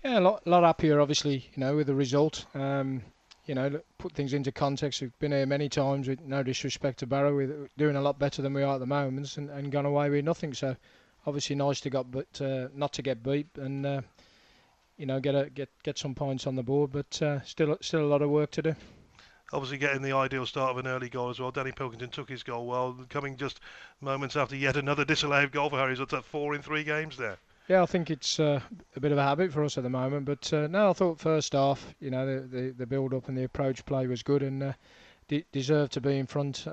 Yeah, a lot happier, obviously, with the result. Put things into context. We've been here many times, with no disrespect to Barrow, we're doing a lot better than we are at the moment, and gone away with nothing. So, obviously, nice to got, but not to get beat, and get some points on the board. But still a lot of work to do. Obviously, getting the ideal start of an early goal as well. Danny Pilkington took his goal well, coming just moments after yet another disallowed goal for Harry's. What's that, 4 in 3 games there? Yeah, I think it's a bit of a habit for us at the moment. But no, I thought first half, the build up and the approach play was good, and deserved to be in front.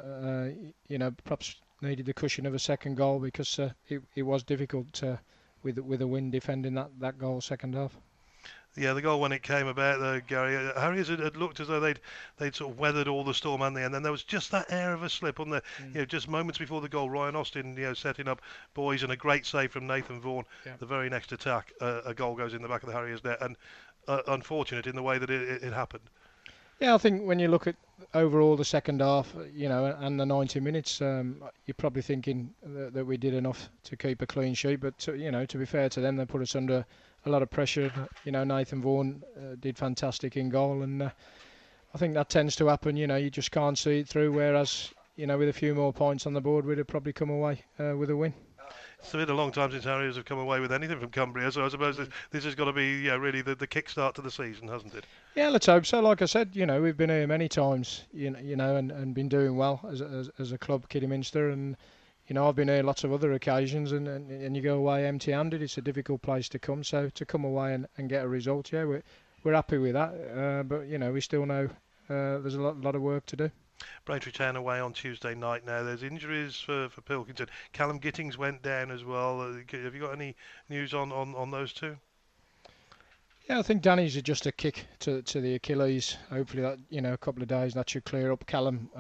Perhaps needed the cushion of a second goal because it was difficult with the wind defending that goal second half. Yeah, the goal when it came about, though, Gary, Harriers had looked as though they'd sort of weathered all the storm and then there was just that air of a slip on the, just moments before the goal. Ryan Austin, setting up boys and a great save from Nathan Vaughan. Yeah. The very next attack, a goal goes in the back of the Harriers net, and unfortunate in the way that it happened. Yeah, I think when you look at overall the second half, and the 90 minutes, you're probably thinking that we did enough to keep a clean sheet. But to be fair to them, they put us under a lot of pressure. Nathan Vaughan did fantastic in goal, and I think that tends to happen. You just can't see it through. Whereas, with a few more points on the board, we'd have probably come away with a win. It's been a long time since Harriers have come away with anything from Cumbria, so I suppose this has got to be really the kick-start to the season, hasn't it? Yeah, let's hope so. Like I said, we've been here many times, and been doing well as a club, Kidderminster, and I've been here lots of other occasions, and you go away empty-handed. It's a difficult place to come, so to come away and get a result, yeah, we're happy with that. But we still know there's a lot of work to do. Braintree Town away on Tuesday night now. There's injuries for Pilkington. Callum Gittings went down as well. Have you got any news on those two? Yeah, I think Danny's just a kick to the Achilles. Hopefully that, a couple of days that should clear up. Callum,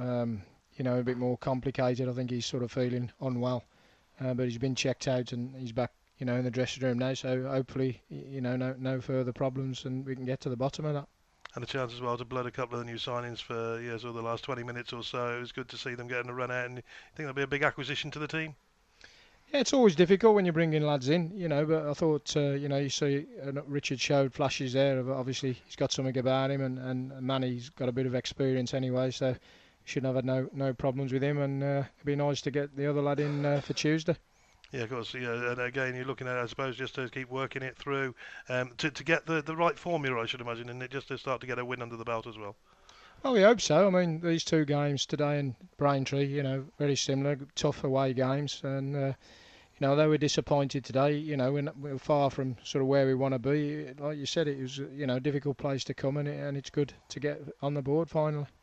a bit more complicated. I think he's sort of feeling unwell. But he's been checked out and he's back, in the dressing room now. So hopefully, no further problems and we can get to the bottom of that. And a chance as well to blood a couple of the new signings for sort of the last 20 minutes or so. It was good to see them getting a run out. And you think that'll be a big acquisition to the team? Yeah, it's always difficult when you're bringing lads in, but I thought, you see Richard showed flashes there. Obviously, he's got something about him, and Manny's got a bit of experience anyway, so shouldn't have had no problems with him. And it'd be nice to get the other lad in for Tuesday. Yeah, of course. Yeah, and again, you're looking at, I suppose, just to keep working it through, to get the right formula, I should imagine, and just to start to get a win under the belt as well. Well, we hope so. I mean, these two games today in Braintree, very similar, tough away games, and although we're disappointed today, we're far from sort of where we want to be. Like you said, it was a difficult place to come, and it's good to get on the board finally.